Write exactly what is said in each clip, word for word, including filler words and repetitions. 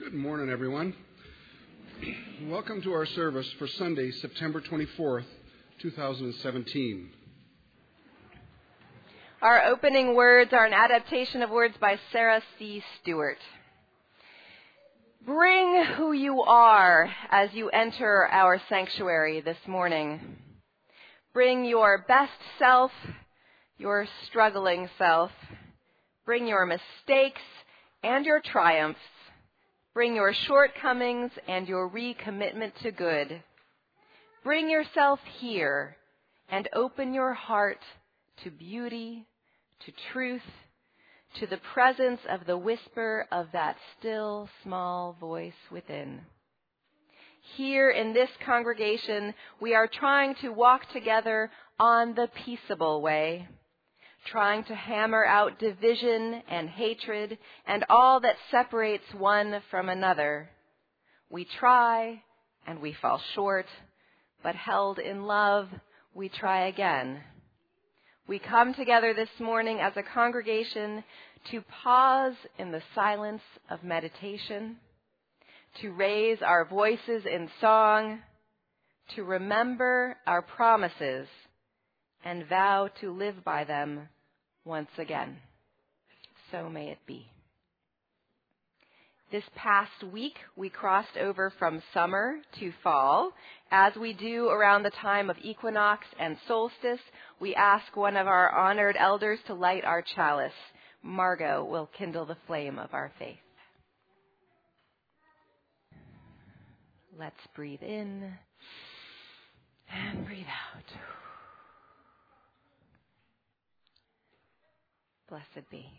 Good morning, everyone. Welcome to our service for Sunday, September twenty-fourth, twenty seventeen. Our opening words are an adaptation of words by Sarah C. Stewart. Bring who you are as you enter our sanctuary this morning. Bring your best self, your struggling self. Bring your mistakes and your triumphs. Bring your shortcomings and your recommitment to good. Bring yourself here and open your heart to beauty, to truth, to the presence of the whisper of that still small voice within. Here in this congregation, we are trying to walk together on the peaceable way, trying to hammer out division and hatred and all that separates one from another. We try and we fall short, but held in love, we try again. We come together this morning as a congregation to pause in the silence of meditation, to raise our voices in song, to remember our promises and vow to live by them once again. So may it be. This past week, we crossed over from summer to fall. As we do around the time of equinox and solstice, we ask one of our honored elders to light our chalice. Margot will kindle the flame of our faith. Let's breathe in and breathe out. Blessed be.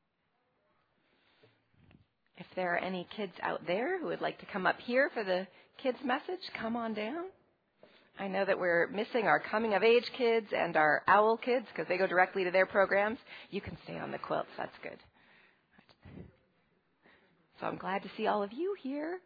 If there are any kids out there who would like to come up here for the kids' message, come on down. I know that we're missing our coming-of-age kids and our owl kids because they go directly to their programs. You can stay on the quilts. That's good. So I'm glad to see all of you here.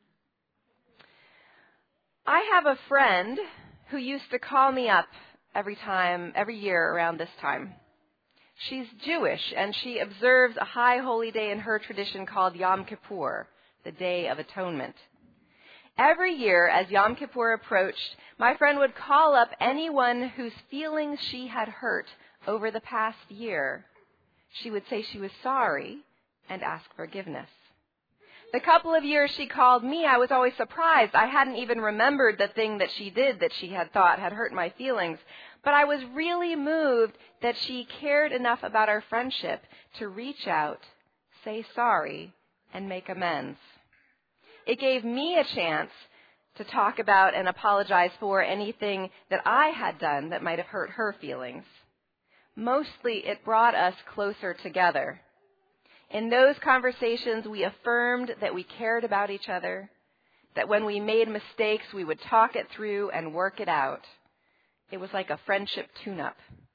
I have a friend who used to call me up every time, every year around this time. She's Jewish, and she observes a high holy day in her tradition called Yom Kippur, the Day of Atonement. Every year, as Yom Kippur approached, my friend would call up anyone whose feelings she had hurt over the past year. She would say she was sorry and ask forgiveness. The couple of years she called me, I was always surprised. I hadn't even remembered the thing that she did that she had thought had hurt my feelings. But I was really moved that she cared enough about our friendship to reach out, say sorry, and make amends. It gave me a chance to talk about and apologize for anything that I had done that might have hurt her feelings. Mostly, it brought us closer together. In those conversations, we affirmed that we cared about each other, that when we made mistakes, we would talk it through and work it out. It was like a friendship tune-up.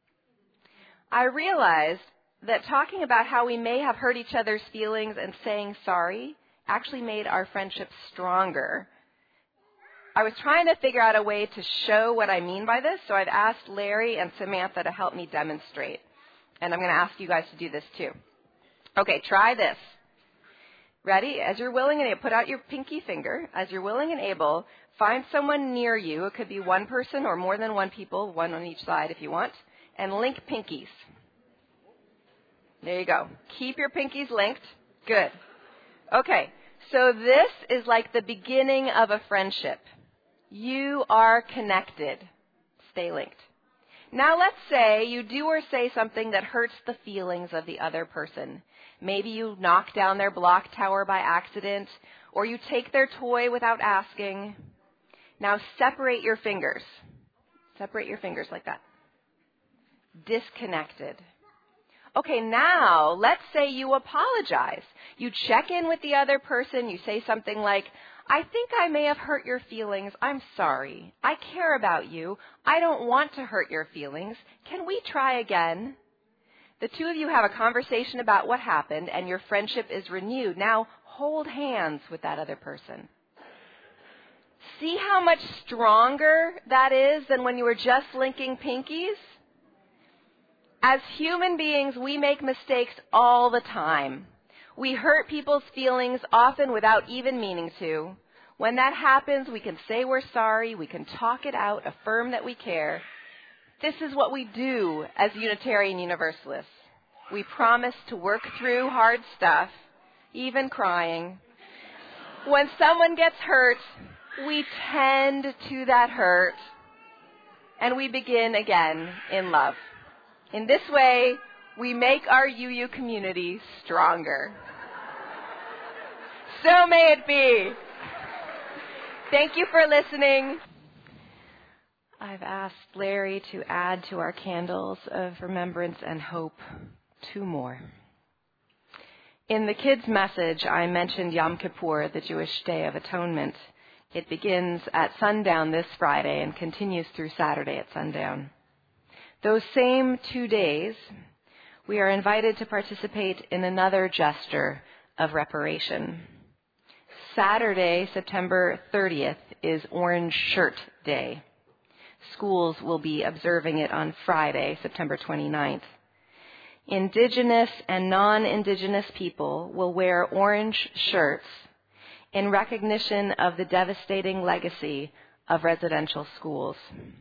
I realized that talking about how we may have hurt each other's feelings and saying sorry actually made our friendship stronger. I was trying to figure out a way to show what I mean by this, so I've asked Larry and Samantha to help me demonstrate. And I'm going to ask you guys to do this too. Okay, try this. Ready? As you're willing and able, put out your pinky finger. As you're willing and able, find someone near you. It could be one person or more than one people, one on each side if you want, and link pinkies. There you go. Keep your pinkies linked. Good. Okay, so this is like the beginning of a friendship. You are connected. Stay linked. Now let's say you do or say something that hurts the feelings of the other person. Maybe you knock down their block tower by accident, or you take their toy without asking. Now separate your fingers. Separate your fingers like that. Disconnected. Okay, now let's say you apologize. You check in with the other person. You say something like, I think I may have hurt your feelings. I'm sorry. I care about you. I don't want to hurt your feelings. Can we try again? The two of you have a conversation about what happened, and your friendship is renewed. Now hold hands with that other person. See how much stronger that is than when you were just linking pinkies? As human beings, we make mistakes all the time. We hurt people's feelings, often without even meaning to. When that happens, we can say we're sorry, we can talk it out, affirm that we care. This is what we do as Unitarian Universalists. We promise to work through hard stuff, even crying. When someone gets hurt, we tend to that hurt, and we begin again in love. In this way, we make our U U community stronger. So may it be. Thank you for listening. I've asked Larry to add to our candles of remembrance and hope two more. In the kids' message, I mentioned Yom Kippur, the Jewish Day of Atonement. It begins at sundown this Friday and continues through Saturday at sundown. Those same two days, we are invited to participate in another gesture of reparation. Saturday, September thirtieth, is Orange Shirt Day. Schools will be observing it on Friday, September twenty-ninth. Indigenous and non-Indigenous people will wear orange shirts in recognition of the devastating legacy of residential schools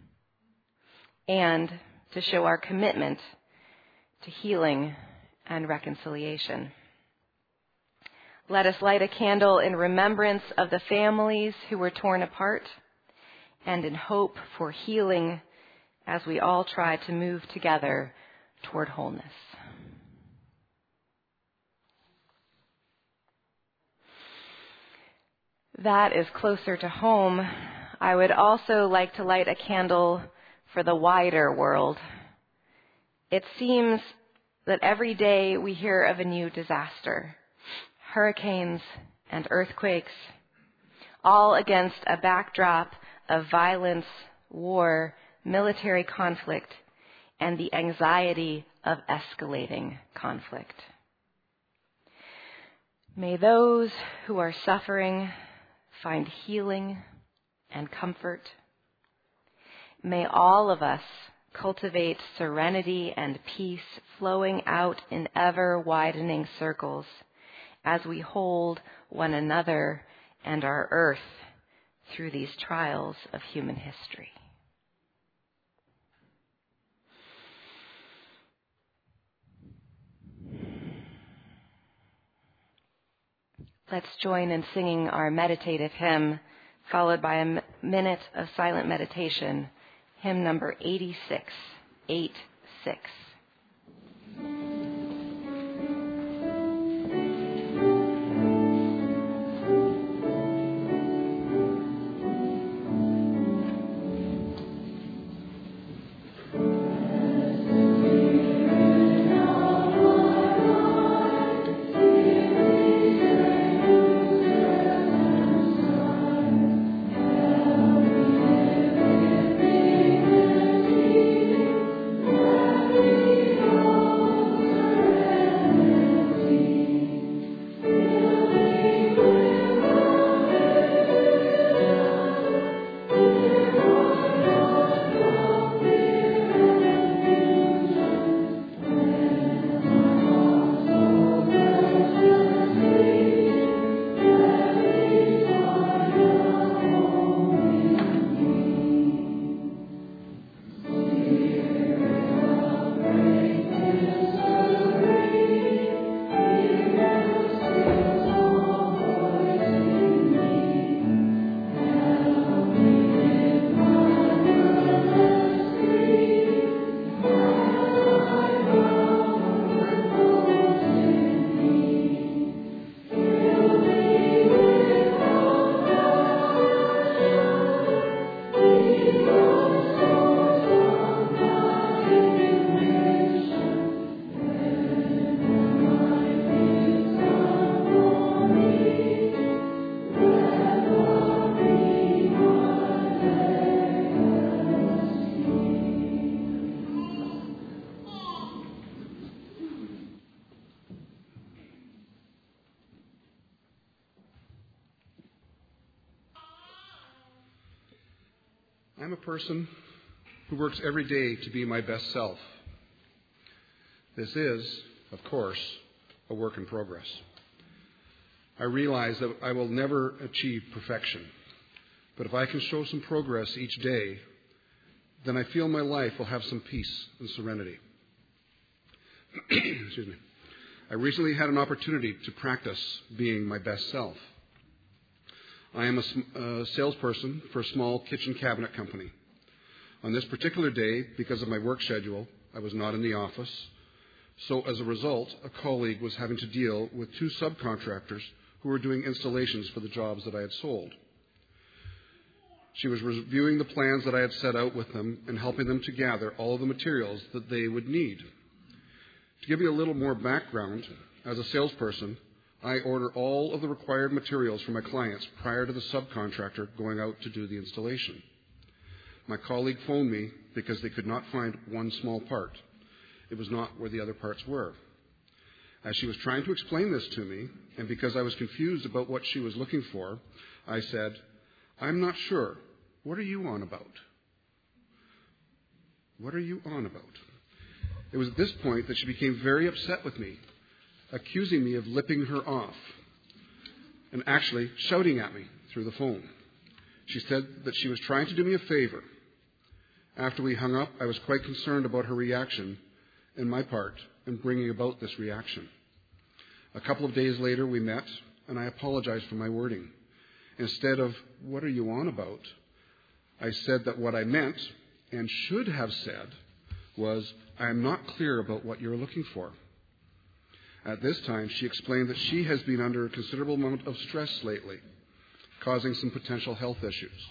and to show our commitment to healing and reconciliation. Let us light a candle in remembrance of the families who were torn apart and in hope for healing as we all try to move together toward wholeness. That is closer to home. I would also like to light a candle for the wider world. It seems that every day we hear of a new disaster. Hurricanes and earthquakes, all against a backdrop of violence, war, military conflict, and the anxiety of escalating conflict. May those who are suffering find healing and comfort. May all of us cultivate serenity and peace flowing out in ever-widening circles as we hold one another and our earth through these trials of human history. Let's join in singing our meditative hymn, followed by a m- minute of silent meditation, hymn number eighty-six, eight six. I'm a person who works every day to be my best self. This is, of course, a work in progress. I realize that I will never achieve perfection. But if I can show some progress each day, then I feel my life will have some peace and serenity. Excuse me. I recently had an opportunity to practice being my best self. I am a, a salesperson for a small kitchen cabinet company. On this particular day, because of my work schedule, I was not in the office. So as a result, a colleague was having to deal with two subcontractors who were doing installations for the jobs that I had sold. She was reviewing the plans that I had set out with them and helping them to gather all of the materials that they would need. To give you a little more background, as a salesperson, I order all of the required materials for my clients prior to the subcontractor going out to do the installation. My colleague phoned me because they could not find one small part. It was not where the other parts were. As she was trying to explain this to me, and because I was confused about what she was looking for, I said, "I'm not sure. What are you on about?" What are you on about? It was at this point that she became very upset with me, accusing me of lipping her off, and actually shouting at me through the phone. She said that she was trying to do me a favor. After we hung up, I was quite concerned about her reaction and my part in bringing about this reaction. A couple of days later, we met, and I apologized for my wording. Instead of, "What are you on about?" I said that what I meant and should have said was, "I am not clear about what you're looking for." At this time, she explained that she has been under a considerable amount of stress lately, causing some potential health issues.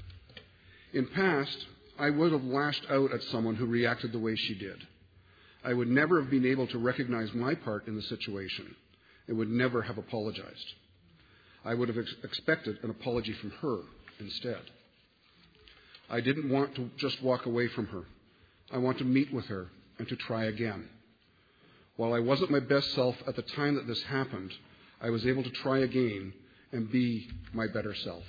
In past, I would have lashed out at someone who reacted the way she did. I would never have been able to recognize my part in the situation and would never have apologized. I would have ex- expected an apology from her instead. I didn't want to just walk away from her. I want to meet with her and to try again. While I wasn't my best self at the time that this happened, I was able to try again and be my better self.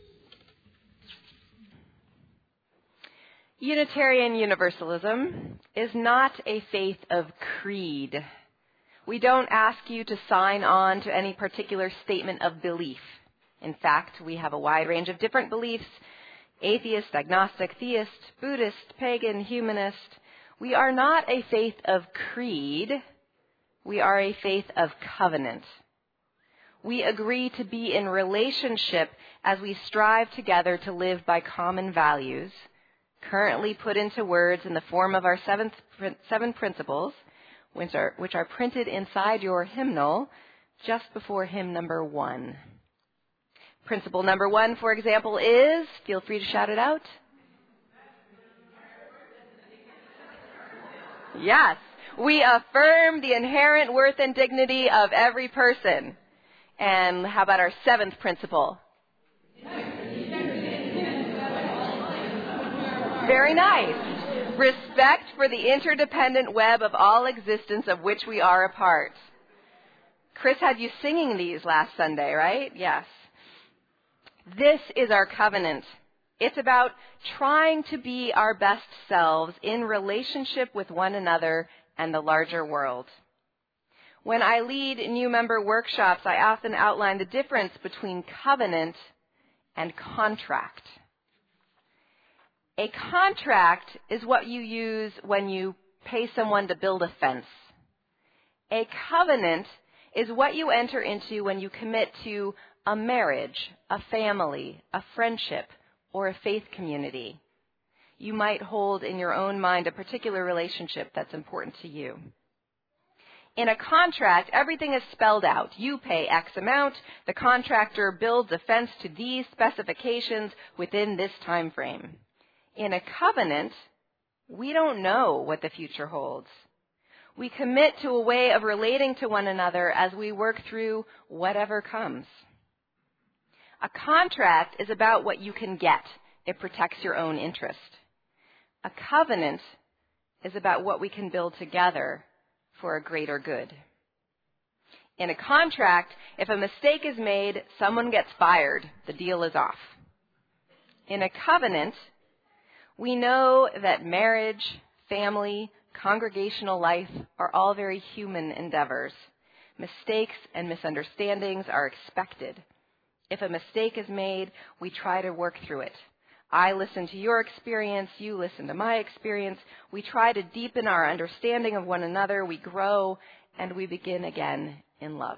Unitarian Universalism is not a faith of creed. We don't ask you to sign on to any particular statement of belief. In fact, we have a wide range of different beliefs: atheist, agnostic, theist, Buddhist, pagan, humanist. We are not a faith of creed. We are a faith of covenant. We agree to be in relationship as we strive together to live by common values, currently put into words in the form of our seventh, seven principles, which are, which are printed inside your hymnal just before hymn number one. Principle number one, for example, is, feel free to shout it out. Yes, we affirm the inherent worth and dignity of every person. And how about our seventh principle? Very nice. Respect for the interdependent web of all existence of which we are a part. Chris had you singing these last Sunday, right? Yes. This is our covenant. It's about trying to be our best selves in relationship with one another and the larger world. When I lead new member workshops, I often outline the difference between covenant and contract. A contract is what you use when you pay someone to build a fence. A covenant is what you enter into when you commit to a marriage, a family, a friendship, or a faith community. You might hold in your own mind a particular relationship that's important to you. In a contract, everything is spelled out. You pay X amount. The contractor builds a fence to these specifications within this time frame. In a covenant, we don't know what the future holds. We commit to a way of relating to one another as we work through whatever comes. A contract is about what you can get. It protects your own interest. A covenant is about what we can build together for a greater good. In a contract, if a mistake is made, someone gets fired. The deal is off. In a covenant, we know that marriage, family, congregational life are all very human endeavors. Mistakes and misunderstandings are expected. If a mistake is made, we try to work through it. I listen to your experience, you listen to my experience. We try to deepen our understanding of one another. We grow, and we begin again in love.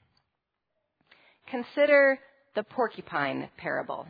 Consider the porcupine parable.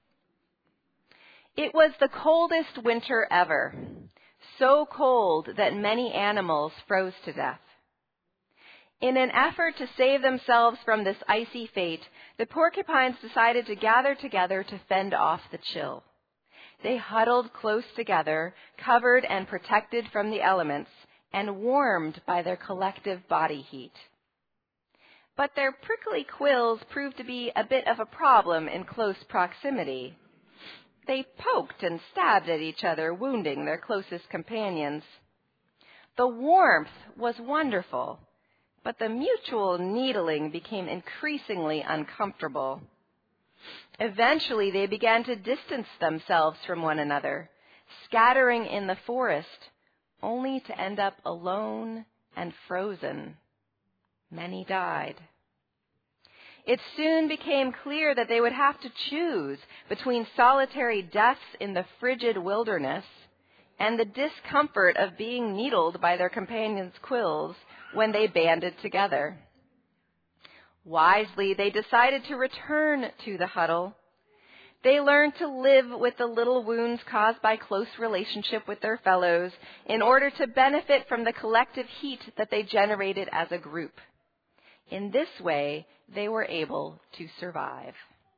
It was the coldest winter ever, so cold that many animals froze to death. In an effort to save themselves from this icy fate, the porcupines decided to gather together to fend off the chill. They huddled close together, covered and protected from the elements, and warmed by their collective body heat. But their prickly quills proved to be a bit of a problem in close proximity. They poked and stabbed at each other, wounding their closest companions. The warmth was wonderful, but the mutual needling became increasingly uncomfortable. Eventually, they began to distance themselves from one another, scattering in the forest, only to end up alone and frozen. Many died. It soon became clear that they would have to choose between solitary deaths in the frigid wilderness and the discomfort of being needled by their companions' quills when they banded together. Wisely, they decided to return to the huddle. They learned to live with the little wounds caused by close relationship with their fellows in order to benefit from the collective heat that they generated as a group. In this way, they were able to survive.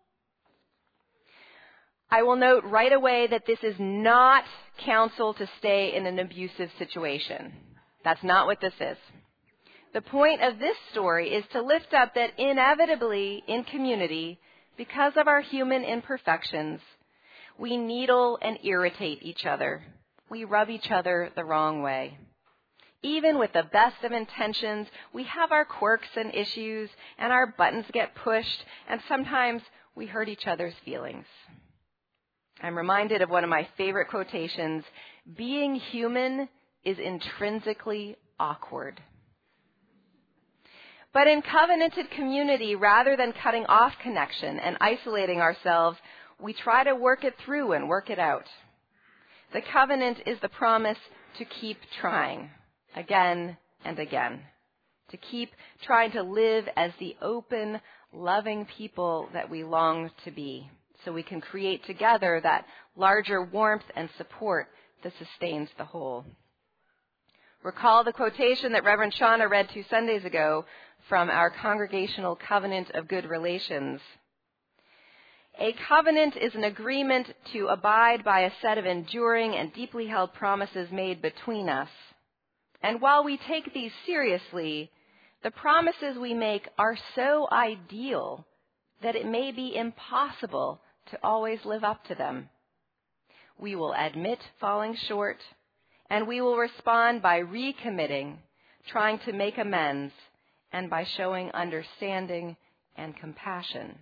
I will note right away that this is not counsel to stay in an abusive situation. That's not what this is. The point of this story is to lift up that inevitably in community, because of our human imperfections, we needle and irritate each other. We rub each other the wrong way. Even with the best of intentions, we have our quirks and issues, and our buttons get pushed, and sometimes we hurt each other's feelings. I'm reminded of one of my favorite quotations, "Being human is intrinsically awkward." But in covenanted community, rather than cutting off connection and isolating ourselves, we try to work it through and work it out. The covenant is the promise to keep trying, again and again, to keep trying to live as the open, loving people that we long to be, so we can create together that larger warmth and support that sustains the whole. Recall the quotation that Reverend Shauna read two Sundays ago from our Congregational Covenant of Good Relations. A covenant is an agreement to abide by a set of enduring and deeply held promises made between us. And while we take these seriously, the promises we make are so ideal that it may be impossible to always live up to them. We will admit falling short, and we will respond by recommitting, trying to make amends, and by showing understanding and compassion.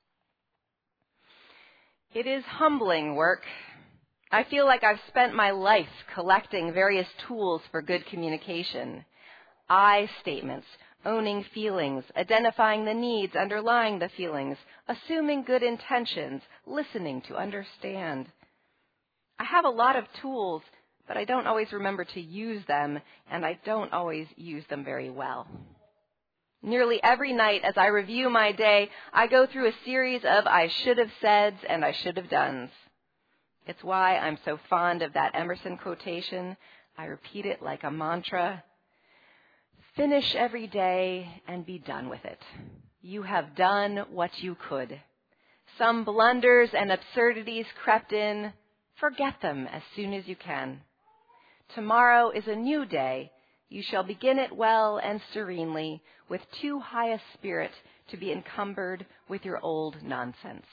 It is humbling work. I feel like I've spent my life collecting various tools for good communication. I statements, owning feelings, identifying the needs underlying the feelings, assuming good intentions, listening to understand. I have a lot of tools, but I don't always remember to use them, and I don't always use them very well. Nearly every night as I review my day, I go through a series of I should have said's and I should have done's. It's why I'm so fond of that Emerson quotation. I repeat it like a mantra. Finish every day and be done with it. You have done what you could. Some blunders and absurdities crept in. Forget them as soon as you can. Tomorrow is a new day. You shall begin it well and serenely, with too high a spirit to be encumbered with your old nonsense.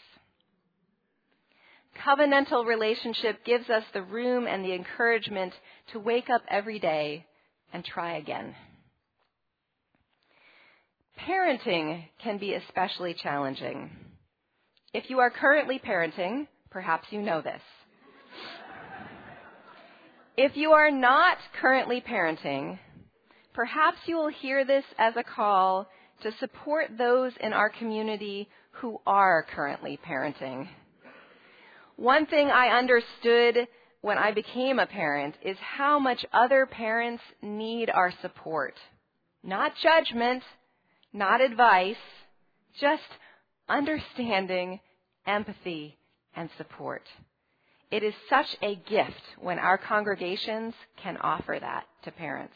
Covenantal relationship gives us the room and the encouragement to wake up every day and try again. Parenting can be especially challenging. If you are currently parenting, perhaps you know this. If you are not currently parenting, perhaps you will hear this as a call to support those in our community who are currently parenting. One thing I understood when I became a parent is how much other parents need our support. Not judgment, not advice, just understanding, empathy, and support. It is such a gift when our congregations can offer that to parents.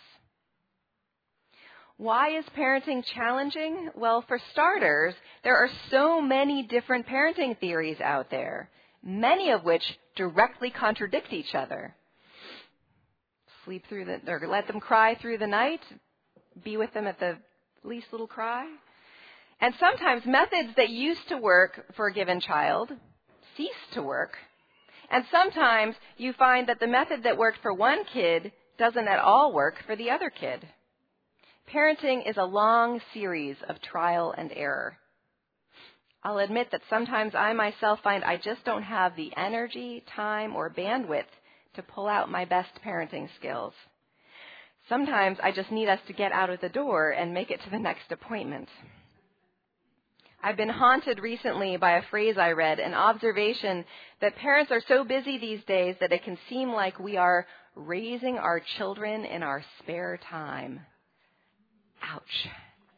Why is parenting challenging? Well, for starters, there are so many different parenting theories out there, many of which directly contradict each other. Sleep through the, or let them cry through the night, be with them at the least little cry. And sometimes methods that used to work for a given child cease to work. And sometimes you find that the method that worked for one kid doesn't at all work for the other kid. Parenting is a long series of trial and error. I'll admit that sometimes I myself find I just don't have the energy, time, or bandwidth to pull out my best parenting skills. Sometimes I just need us to get out of the door and make it to the next appointment. I've been haunted recently by a phrase I read, an observation that parents are so busy these days that it can seem like we are raising our children in our spare time. Ouch.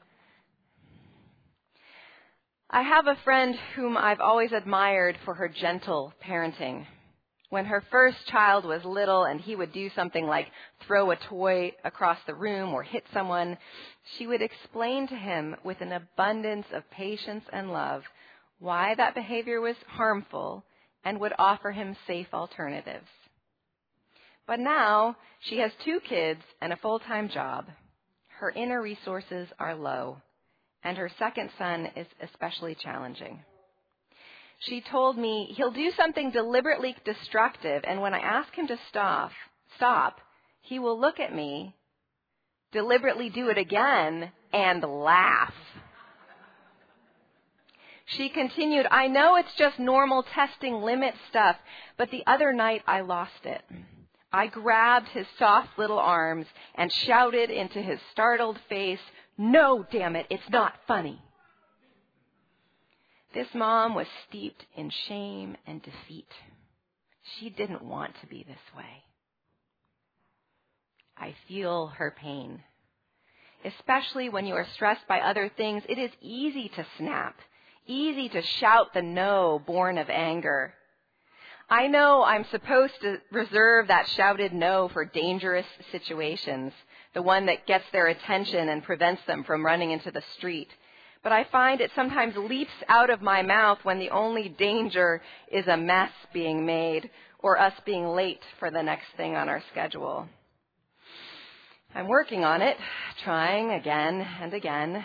I have a friend whom I've always admired for her gentle parenting. When her first child was little and he would do something like throw a toy across the room or hit someone, she would explain to him with an abundance of patience and love why that behavior was harmful and would offer him safe alternatives. But now she has two kids and a full-time job. Her inner resources are low, and her second son is especially challenging. She told me he'll do something deliberately destructive, and when I ask him to stop, stop, he will look at me, deliberately do it again, and laugh. She continued, I know it's just normal testing limit stuff, but the other night I lost it. I grabbed his soft little arms and shouted into his startled face, no, damn it, it's not funny. This mom was steeped in shame and defeat. She didn't want to be this way. I feel her pain. Especially when you are stressed by other things, it is easy to snap, easy to shout the no born of anger. I know I'm supposed to reserve that shouted no for dangerous situations, the one that gets their attention and prevents them from running into the street. But I find it sometimes leaps out of my mouth when the only danger is a mess being made or us being late for the next thing on our schedule. I'm working on it, trying again and again.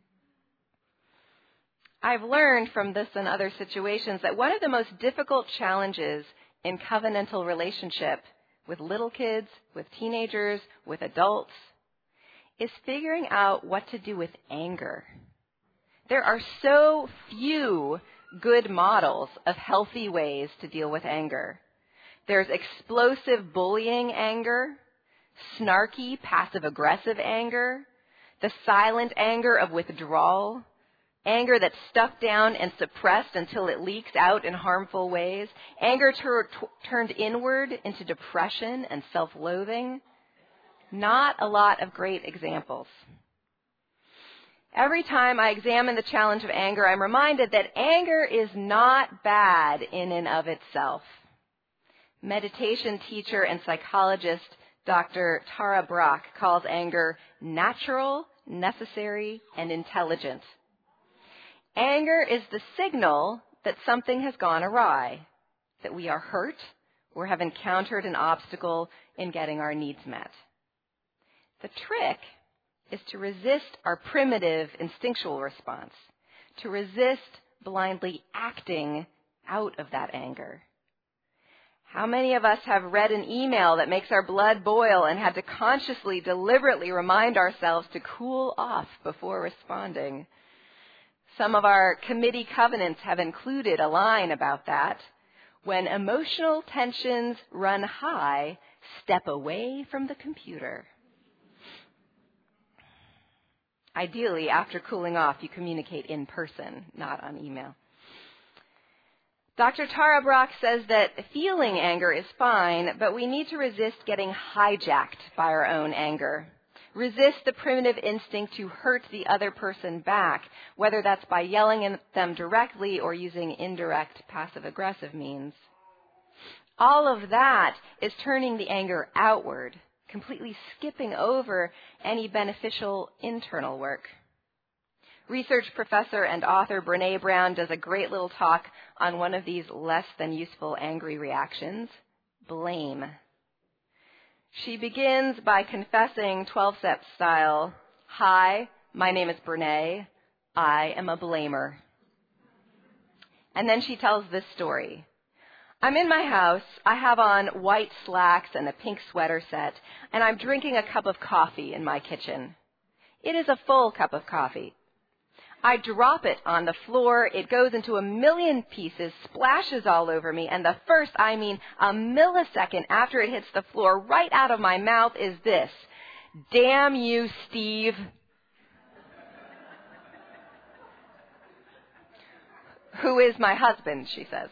I've learned from this and other situations that one of the most difficult challenges in covenantal relationship with little kids, with teenagers, with adults, is figuring out what to do with anger. There are so few good models of healthy ways to deal with anger. There's explosive bullying anger, snarky, passive-aggressive anger, the silent anger of withdrawal, anger that's stuffed down and suppressed until it leaks out in harmful ways, anger tur- t- turned inward into depression and self-loathing. Not a lot of great examples. Every time I examine the challenge of anger, I'm reminded that anger is not bad in and of itself. Meditation teacher and psychologist Doctor Tara Brach calls anger natural, necessary, and intelligent. Anger is the signal that something has gone awry, that we are hurt or have encountered an obstacle in getting our needs met. The trick is to resist our primitive instinctual response, to resist blindly acting out of that anger. How many of us have read an email that makes our blood boil and had to consciously, deliberately remind ourselves to cool off before responding? Some of our committee covenants have included a line about that. When emotional tensions run high, step away from the computer. Ideally, after cooling off, you communicate in person, not on email. Doctor Tara Brach says that feeling anger is fine, but we need to resist getting hijacked by our own anger. Resist the primitive instinct to hurt the other person back, whether that's by yelling at them directly or using indirect passive-aggressive means. All of that is turning the anger outward, completely skipping over any beneficial internal work. Research professor and author Brené Brown does a great little talk on one of these less than useful angry reactions, blame. She begins by confessing twelve-step style, "Hi, my name is Brené. I am a blamer." And then she tells this story. "I'm in my house. I have on white slacks and a pink sweater set, and I'm drinking a cup of coffee in my kitchen. It is a full cup of coffee. I drop it on the floor. It goes into a million pieces, splashes all over me, and the first, I mean a millisecond after it hits the floor, right out of my mouth is this: 'Damn you, Steve.' Who is my husband," she says.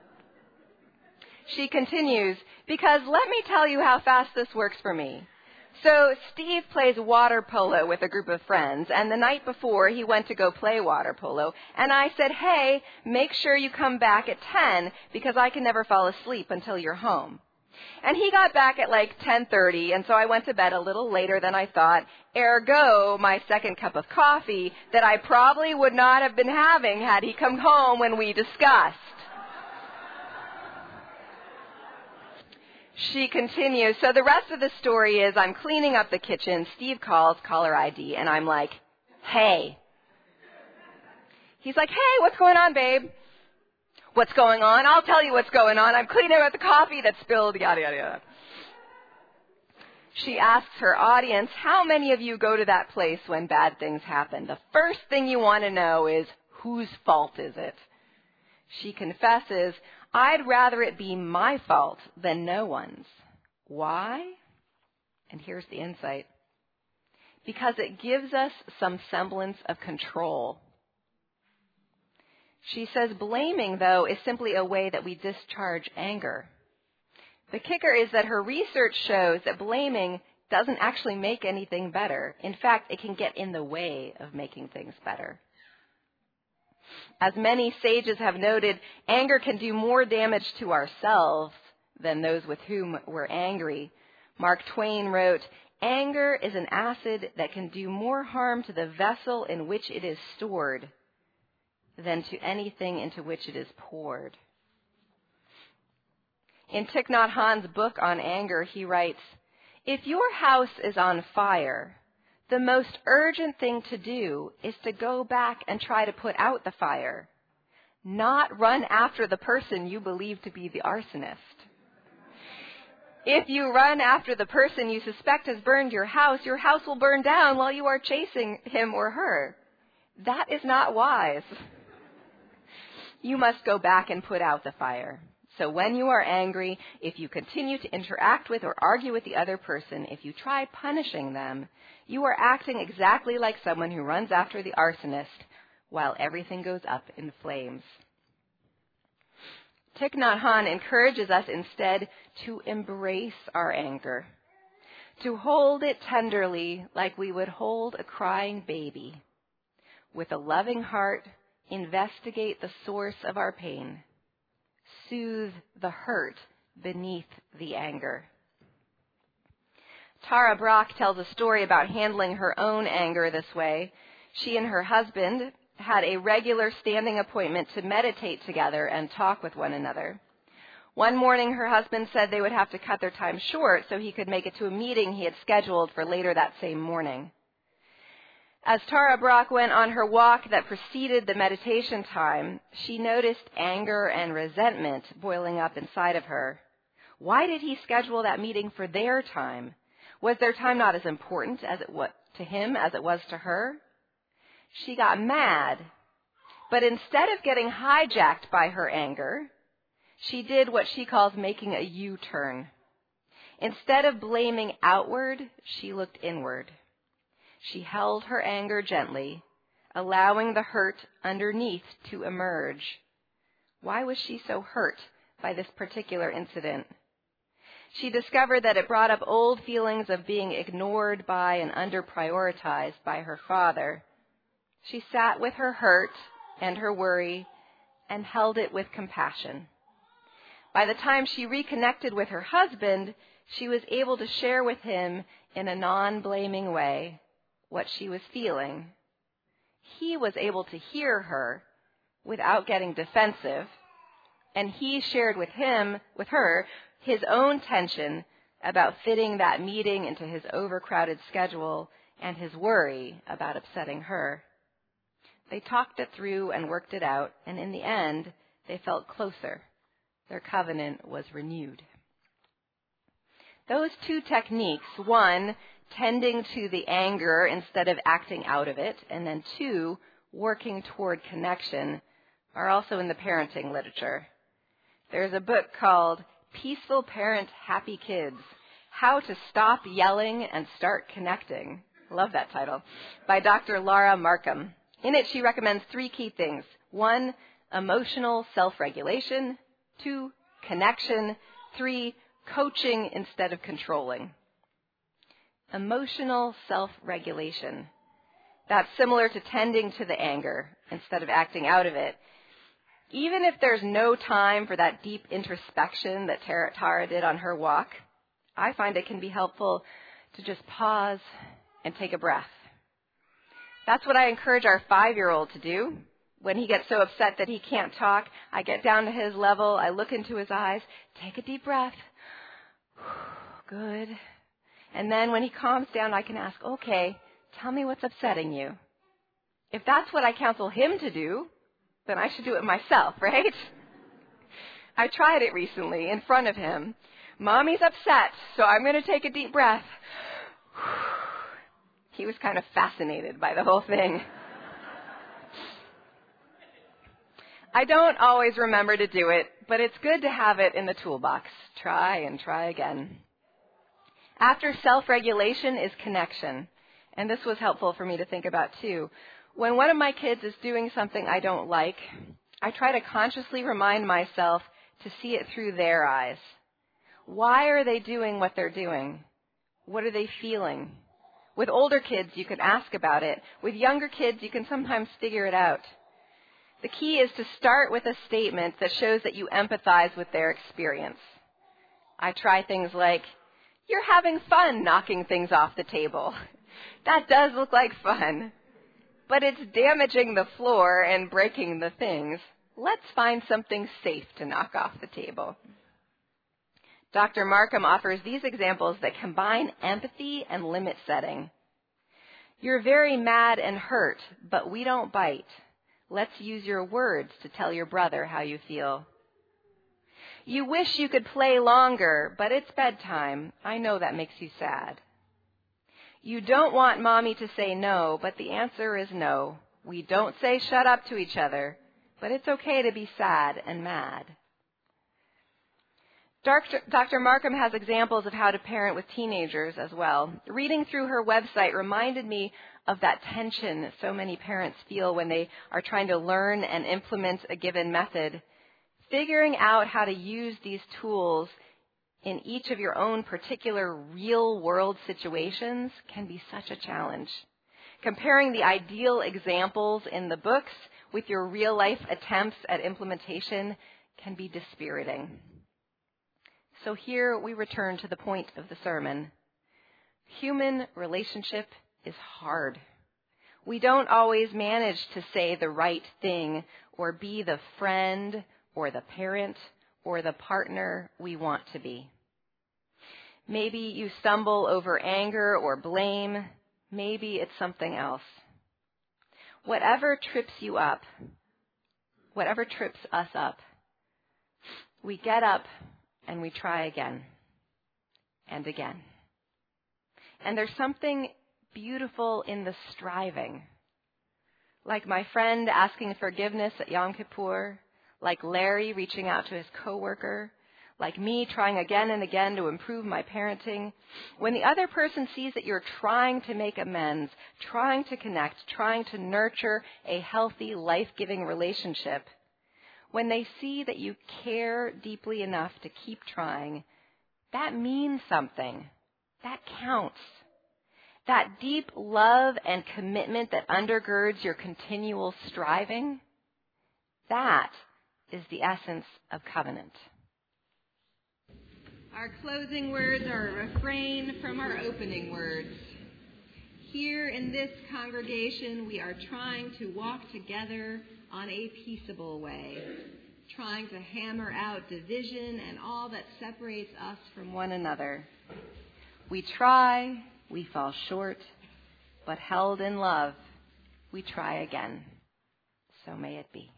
She continues, "Because let me tell you how fast this works for me. So Steve plays water polo with a group of friends, and the night before he went to go play water polo, and I said, 'Hey, make sure you come back at ten because I can never fall asleep until you're home.' And he got back at like ten thirty, and so I went to bed a little later than I thought, ergo my second cup of coffee that I probably would not have been having had he come home when we discussed." She continues, "So the rest of the story is I'm cleaning up the kitchen. Steve calls, caller I D, and I'm like, 'Hey.' He's like, 'Hey, what's going on, babe?' 'What's going on? I'll tell you what's going on. I'm cleaning up the coffee that spilled,' yada, yada, yada." She asks her audience, how many of you go to that place when bad things happen? The first thing you want to know is, whose fault is it? She confesses, "I'd rather it be my fault than no one's." Why? And here's the insight. Because it gives us some semblance of control. She says blaming, though, is simply a way that we discharge anger. The kicker is that her research shows that blaming doesn't actually make anything better. In fact, it can get in the way of making things better. As many sages have noted, anger can do more damage to ourselves than those with whom we're angry. Mark Twain wrote, "Anger is an acid that can do more harm to the vessel in which it is stored than to anything into which it is poured." In Thich Nhat Hanh's book on anger, he writes, "If your house is on fire, the most urgent thing to do is to go back and try to put out the fire, not run after the person you believe to be the arsonist. If you run after the person you suspect has burned your house, your house will burn down while you are chasing him or her. That is not wise. You must go back and put out the fire. So when you are angry, if you continue to interact with or argue with the other person, if you try punishing them, you are acting exactly like someone who runs after the arsonist while everything goes up in flames." Thich Nhat Hanh encourages us instead to embrace our anger, to hold it tenderly like we would hold a crying baby. With a loving heart, investigate the source of our pain. Soothe the hurt beneath the anger. Tara Brach tells a story about handling her own anger this way. She and her husband had a regular standing appointment to meditate together and talk with one another. One morning, her husband said they would have to cut their time short so he could make it to a meeting he had scheduled for later that same morning. As Tara Brach went on her walk that preceded the meditation time, she noticed anger and resentment boiling up inside of her. Why did he schedule that meeting for their time? Was their time not as important as it was to him as it was to her? She got mad, but instead of getting hijacked by her anger, she did what she calls making a U-turn. Instead of blaming outward, she looked inward. She held her anger gently, allowing the hurt underneath to emerge. Why was she so hurt by this particular incident? She discovered that it brought up old feelings of being ignored by and under-prioritized by her father. She sat with her hurt and her worry and held it with compassion. By the time she reconnected with her husband, she was able to share with him in a non-blaming way what she was feeling. He was able to hear her without getting defensive, and he shared with him, with her, his own tension about fitting that meeting into his overcrowded schedule and his worry about upsetting her. They talked it through and worked it out, and in the end, they felt closer. Their covenant was renewed. Those two techniques, one, tending to the anger instead of acting out of it, and then two, working toward connection, are also in the parenting literature. There's a book called Peaceful Parent, Happy Kids, How to Stop Yelling and Start Connecting. Love that title. By Doctor Laura Markham. In it, she recommends three key things. One, emotional self-regulation. Two, connection. Three, coaching instead of controlling. Emotional self-regulation. That's similar to tending to the anger instead of acting out of it. Even if there's no time for that deep introspection that Tara, Tara did on her walk, I find it can be helpful to just pause and take a breath. That's what I encourage our five-year-old to do. When he gets so upset that he can't talk, I get down to his level, I look into his eyes, take a deep breath. Good. And then when he calms down, I can ask, okay, tell me what's upsetting you. If that's what I counsel him to do, then I should do it myself, right? I tried it recently in front of him. Mommy's upset, so I'm going to take a deep breath. He was kind of fascinated by the whole thing. I don't always remember to do it, but it's good to have it in the toolbox. Try and try again. After self-regulation is connection, and this was helpful for me to think about too. When one of my kids is doing something I don't like, I try to consciously remind myself to see it through their eyes. Why are they doing what they're doing? What are they feeling? With older kids, you can ask about it. With younger kids, you can sometimes figure it out. The key is to start with a statement that shows that you empathize with their experience. I try things like, "You're having fun knocking things off the table." That does look like fun. But it's damaging the floor and breaking the things. Let's find something safe to knock off the table. Doctor Markham offers these examples that combine empathy and limit setting. You're very mad and hurt, but we don't bite. Let's use your words to tell your brother how you feel. You wish you could play longer, but it's bedtime. I know that makes you sad. You don't want Mommy to say no, but the answer is no. We don't say shut up to each other, but it's okay to be sad and mad. Doctor Markham has examples of how to parent with teenagers as well. Reading through her website reminded me of that tension so many parents feel when they are trying to learn and implement a given method. Figuring out how to use these tools in each of your own particular real-world situations can be such a challenge. Comparing the ideal examples in the books with your real-life attempts at implementation can be dispiriting. So here we return to the point of the sermon. Human relationship is hard. We don't always manage to say the right thing or be the friend or the parent or the partner we want to be. Maybe you stumble over anger or blame. Maybe it's something else. Whatever trips you up, whatever trips us up, we get up and we try again and again. And there's something beautiful in the striving. Like my friend asking forgiveness at Yom Kippur, like Larry reaching out to his coworker, like me trying again and again to improve my parenting, when the other person sees that you're trying to make amends, trying to connect, trying to nurture a healthy, life-giving relationship, when they see that you care deeply enough to keep trying, that means something. That counts. That deep love and commitment that undergirds your continual striving, that is the essence of covenant. Our closing words are a refrain from our opening words. Here in this congregation, we are trying to walk together on a peaceable way, trying to hammer out division and all that separates us from one another. We try, we fall short, but held in love, we try again. So may it be.